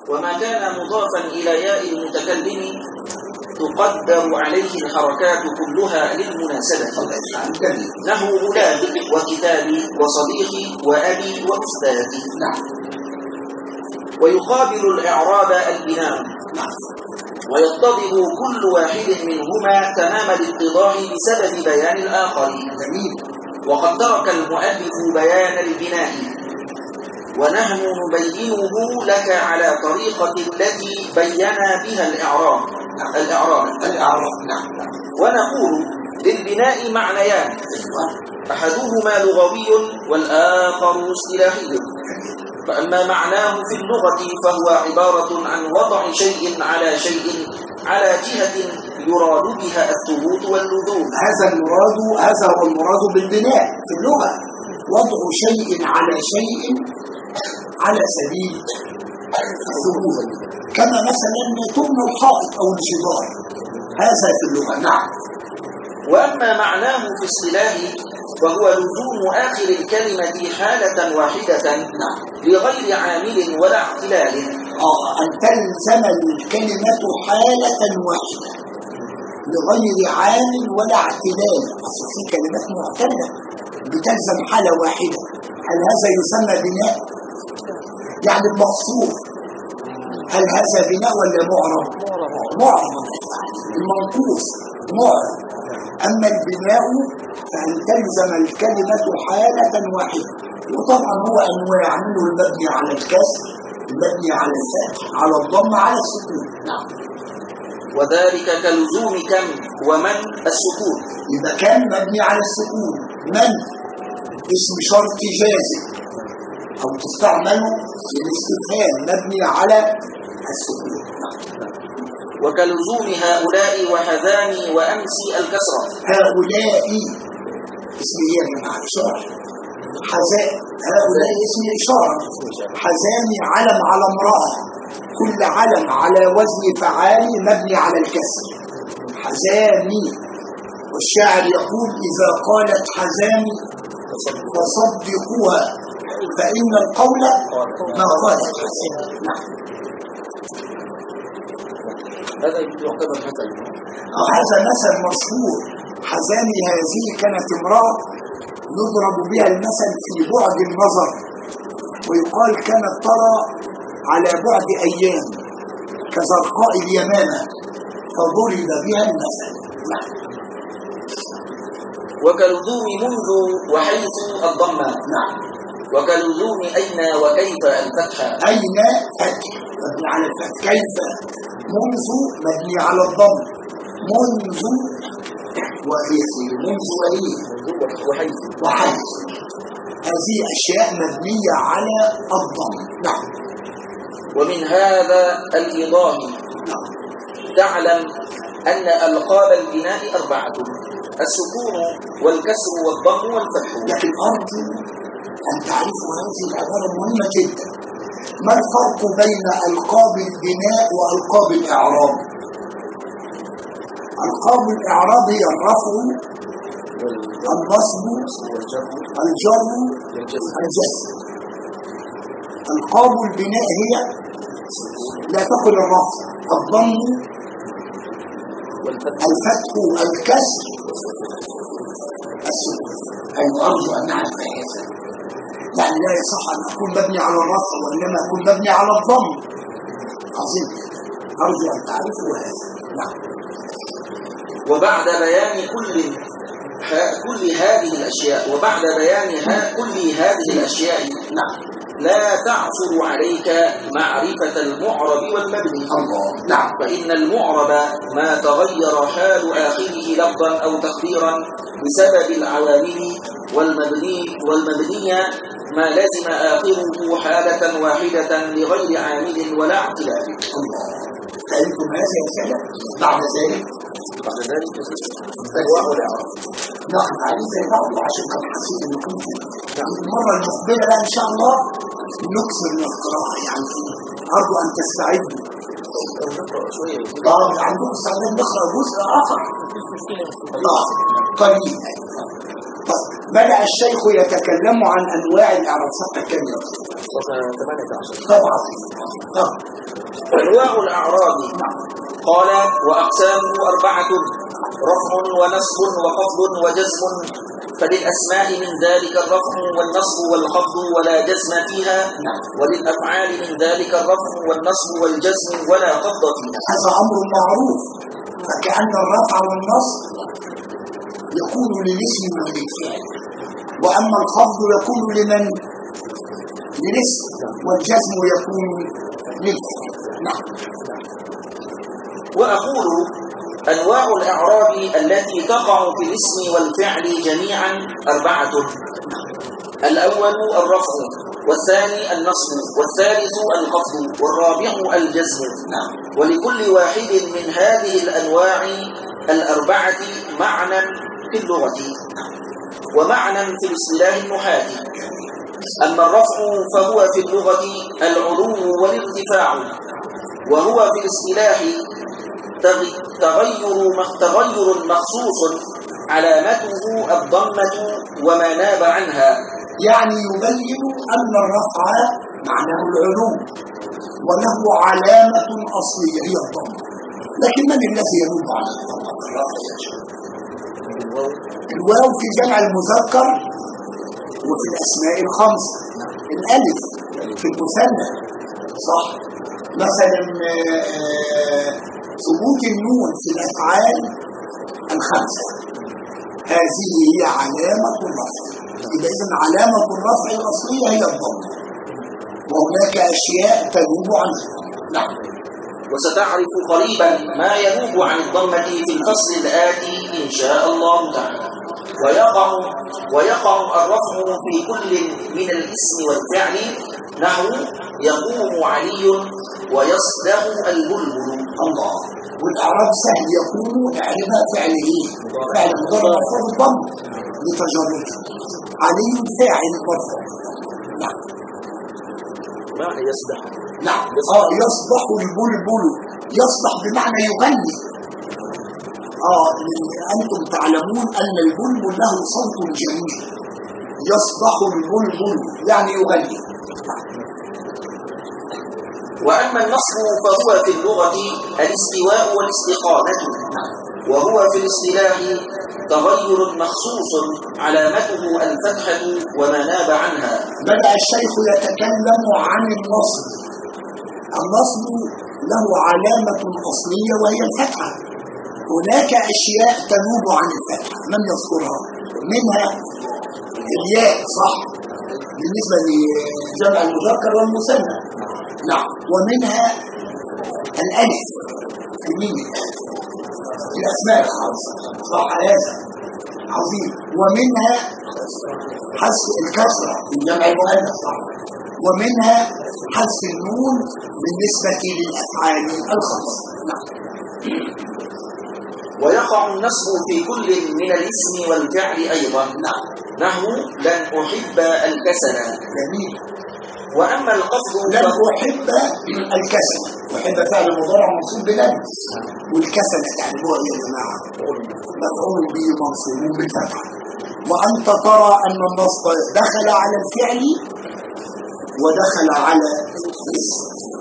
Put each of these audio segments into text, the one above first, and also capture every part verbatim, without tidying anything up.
وما كان مضافا إلى ياء المتكلم تقدر عليه الحركات كلها للمناسبة، نحو أولادي وكتابي وصديقي وأبي وأستاذي. ويقابل الإعراب البناء، ويتضح كل واحد منهما تمام الاتضاح بسبب بيان الآخر. وقد ترك المؤلف بيان البناء ونحن نبينه لك على طريقة التي بينا بها الإعراب الإعراب الإعراب ونقول للبناء معنيان، أحدهما لغوي والآخر اصطلاحي. فأما معناه في اللغة فهو عبارة عن وضع شيء على شيء على جهة يراد بها الثبوت واللزوم. هذا المراد هذا هو المراد بالبناء في اللغة، وضع شيء على شيء على سبيل الثبوت، كما مثلا تبنى الحائط أو الجدار، هذا في اللغة. نعم. وأما معناه في اصطلاح فهو لزوم آخر الكلمة حالة واحدة لغير عامل ولا اعتلال. آه أن تلزم الكلمة حالة واحدة لغير عامل ولا اعتلال. أصل في كلمات معتلة بتلزم حالة واحدة، هل هذا يسمى بناء؟ يعني المقصور، هل هذا بناء ولا معرب؟ معرب. المنقوص معرب. أما البناء فأن تلزم الكلمة حالة واحدة، وطبعا هو أنواع، منه المبني على الكسر، المبني على الفتح، على الضم، على السكون. نعم. وذلك كلزوم كم ومن السكون. إذا كان مبني على السكون، من اسم شرط جازم أو تستعمل للاستفهام مبني على السكون. نعم. وكلزوم هؤلاء وهذان وأمسي الكسرة. هؤلاء اسم هي جماعة إشارة، حزان هؤلاء اسم إشارة، حزان علم على امرأة، كل علم على وزن فعال مبني على الكسر، حزاني. والشاعر يقول إذا قالت حزاني فصدقوها فإن القول ما قالت حزاني. نعم. هذا يعتبر مثل. هذا مثل مشهور. حزاني هذه كانت امرأة يضرب بها المثل في بعد النظر، ويقال كانت ترى على بعد أيام كزرقاء اليمامة فضرب بها المثل. نعم. وكلزوم منذ وحيث الضمة. نعم. وكلزوم أين وكيف الفتحة. أين فتح مبني على الفتح، كيف منذ مبني على الضم، منذ وحيث، منذ وحيث وحيث هذه أشياء مبنية على الضم. نعم. ومن هذا الإيضاح نعم. تعلم أن ألقاب البناء أربعة: السكون والكسر والضم والفتح. لكن أرجو أن تعرفوا هذه العبارة مهمة جدا. ما الفرق بين ألقاب البناء وألقاب الإعراب؟ ألقاب الإعراب هي الرفع، النصب، الجر، الجزم. ألقاب البناء هي لا تقل الرفع، الضم، الفتح، الكسر، السكون. أيوة أرجو أن نعرف هذا. يعني لا يصح أن أكون مبني على الرفع وإنما أكون مبني على الضم. عظيم. أرجو أن تعرفوا هذا. نعم. وبعد بيان كل كل هذه الأشياء وبعد بيان كل هذه الأشياء نعم. لا تعثر عليك معرفة المعرب والمبني. الله. نعم. فإن المعرب ما تغير حال آخره لفظا أو تقديرا بسبب العوامل، والمبني والمبنية ما لزم آخره حالة واحدة لغير عامل ولا اعتلال. الله. فأنتم هذا يا سلام. بعد ذلك بعد ذلك أنواع الإعراب. نحن عليه زي بعضه عشان كان حسين إن كنت المرة المقبلة بقى إن شاء الله نكسر من القراءة. يعني أرجو أن تستعدوا. اه عندهم استعداد نقرأ جزء آخر. اه قليل. طيب بدأ الشيخ يتكلم عن أنواع الإعراب. صفحة كاملة. ثمانية عشر. طبعا. أنواع الأعراب. قال وأقسامه أربعة: رفع ونصب وخفض وجزم، فللأسماء من ذلك الرفع والنصب والخفض ولا جزم فيها، وللأفعال من ذلك الرفع والنصب والجزم ولا خفض فيها. هذا أمر معروف، فكأن الرفع والنصب يكون للاسم وللفعل، وأما الخفض يكون لمن؟ للاسم، والجزم يكون للفعل. نعم. وأقول أنواع الإعراب التي تقع في الاسم والفعل جميعا أربعة: الأول الرفع، والثاني النصب، والثالث الخفض، والرابع الجزم. ولكل واحد من هذه الأنواع الأربعة معنى في اللغة ومعنى في الاصطلاح النحاة. أما الرفع فهو في اللغة العلو والارتفاع، وهو في الاصطلاح تغير تغير مخصوص علامته الضمة وما ناب عنها. يعني يبين أن الرفع معناه العلو وله علامة أصلية هي الضمة، لكن من الذي ينوب على الضمة في الرفع يا شباب؟ الواو في جمع المذكر وفي الأسماء الخمسة، الألف في المثنى، صح؟ مثلا ثبوت النون في الأفعال الخمسة، هذه هي علامة الرفع. إذا إذن علامة الرفع الأصلية هي الضمة، وهناك أشياء تنوب عنها. نعم. وستعرف قريبا ما ينوب عن الضمة في الفصل الآتي إن شاء الله تعالى. ويقع ويقع الرفع في كل من الاسم والفعل، نحو يقوم علي ويصدق البلبل. الله. والإعراب سهل، يقوم إعرابها فعل إيه؟ فعل مضارع مرفوع بالضم لتجرده. علي فاعل مرفوع. نعم. ما يصدق؟ نعم. اه يصدح البلبل، يصدح بمعنى يغني. اه انتم تعلمون ان البلبل له صوت جميل، يصدح البلبل يعني يغني. واما النصب فهو في اللغه الاستواء والاستقامه، وهو في الاصطلاح تغير مخصوص علامته الفتحه وما ناب عنها. بدأ الشيخ يتكلم عن النصب. النصب له علامة أصلية وهي الفتحة. هناك أشياء تنوب عن الفتحة، من يذكرها؟ منها الياء، صح؟ بالنسبة لجمع المذكر والمثنى. نعم. ومنها الألف في مين؟ في الأسماء الخمسة، صح هذا؟ عظيم. ومنها حذف الكسرة في جمع المؤنث، صح؟ ومنها حذف النون بالنسبة للأفعال الخمسة. نعم. ويقع النصب في كل من الاسم والفعل أيضا، نعم. نحو لن أحب الكسل. جميل. وأما القصد لن أحب الكسل، أحب فعل مضارع منصوب بلن، والكسل تعرفوها يا جماعة مفعول به منصوب بالفتحة. وأنت ترى أن النصب دخل على الفعل ودخل على الاسم.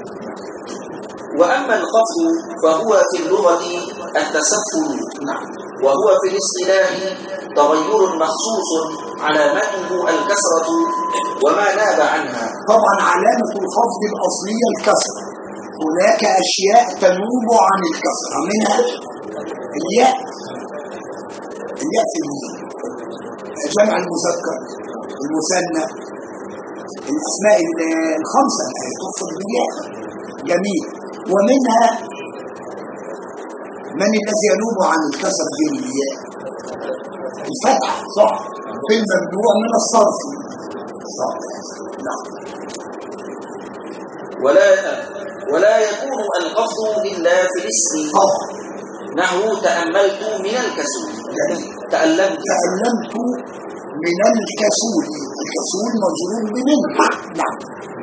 وأما الخفض فهو في اللغة التسفل، نعم. وهو في الاصطلاح تغير مخصوص علامته الكسرة وما ناب عنها. طبعا علامة الخفض الأصلية الكسرة، هناك أشياء تنوب عن الكسرة، منها الياء. الياء في جمع المذكر المثنى، الأسماء الخمسة التي تخفض بالياء. جميل. ومنها من الذي ينوب عن الكسر غير الياء؟ الفتحة، صح؟ في الممنوع من الصرف. صح. نعم. ولا ولا يكون القصد إلا في الاسم، نحو تأملت من الكسول. تألمت تألمت من الكسول، الكسول مجرور بمن. نعم.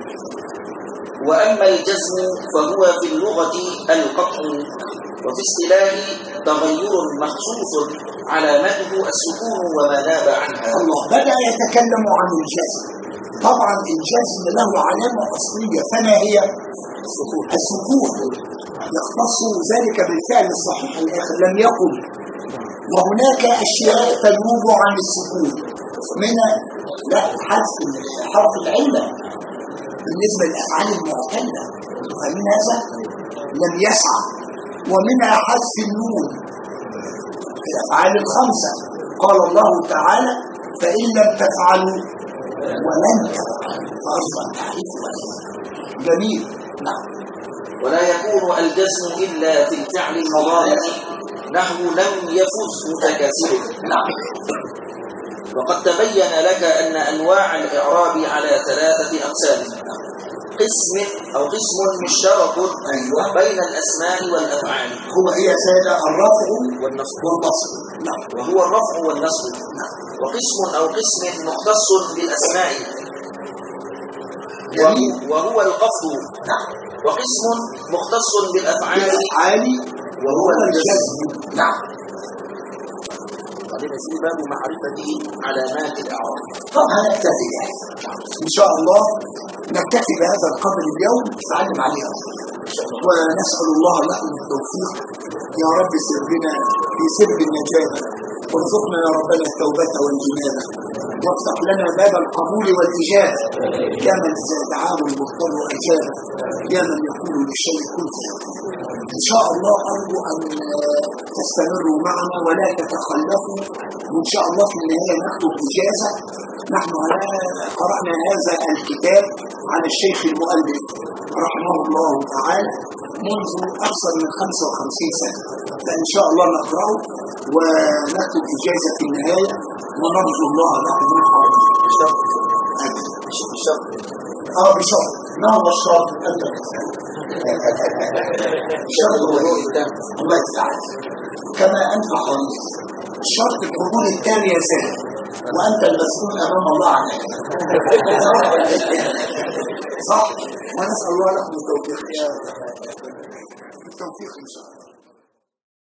وأما الجزم فهو في اللغة القطع، وفي اصطلاح تغير مخصوص علامته السكون وما ناب عنها. الله. بدأ يتكلم عن الجزم. طبعا الجزم له علامة أصلية، فما هي؟ السكون. يختص ذلك بالفعل الصحيح الآخر لم يقل. وهناك أشياء تنوب عن السكون من لا حذف حرف العلة بالنسبة للأفعال المعتلة، فمن هذا لم يسعى. ومنها حذف النون في الأفعال الخمسة، قال الله تعالى فإن لم تفعلوا ولن تفعلوا، فأصبح تحريف جميل. نعم. ولا يكون الجزم إلا في الفعل المضارع نحو لم يفز متكاسله. نعم. وقد تبين لك أن أنواع الإعراب على ثلاثة أقسام: قسم أو قسم مشترك بين الأسماء والأفعال، هو هي سادة الرفع والنصب والنصب. نعم. وهو الرفع والنصب. وقسم أو قسم مختص بالأسماء وهو الخفض. وقسم مختص بالأفعال وهو الجزم. نعم. بعدين يسير باب معرفة علامات الإعراب. طبعا نكتفي إن شاء الله، نكتفي بهذا القدر اليوم، نتعلم عليها ونسأل الله لكم التوفيق يا رب. سر بنا في سر النجاة، وارزقنا يا ربنا التوبة والإنابة، وافتح لنا باب القبول والإجابة، يا من إذا دعاه المضطر أجابه، يا من يقول للشيء كن فيكون. إن شاء الله أرجو أن تستمروا معنا ولا تتخلفوا، وإن شاء الله في النهاية نكتب إجازة. نحن قرأنا هذا الكتاب عن الشيخ المؤلف رحمه الله تعالى منذ أكثر من خمسة وخمسين سنة، فإن شاء الله نقرأه ونكتب إجازة في النهاية، ونرجو الله لكم من حوالي. بشرط اه بشرط. ما هو الشرط؟ أنت شرط الحضور التام. الله تعالى كما أنت حريص. شرط الحضور التام يا سيد، وأنت المسؤول أمام الله عنك. صح؟ ونسأل الله لكم التوفيق. التوفيق إن شاء الله.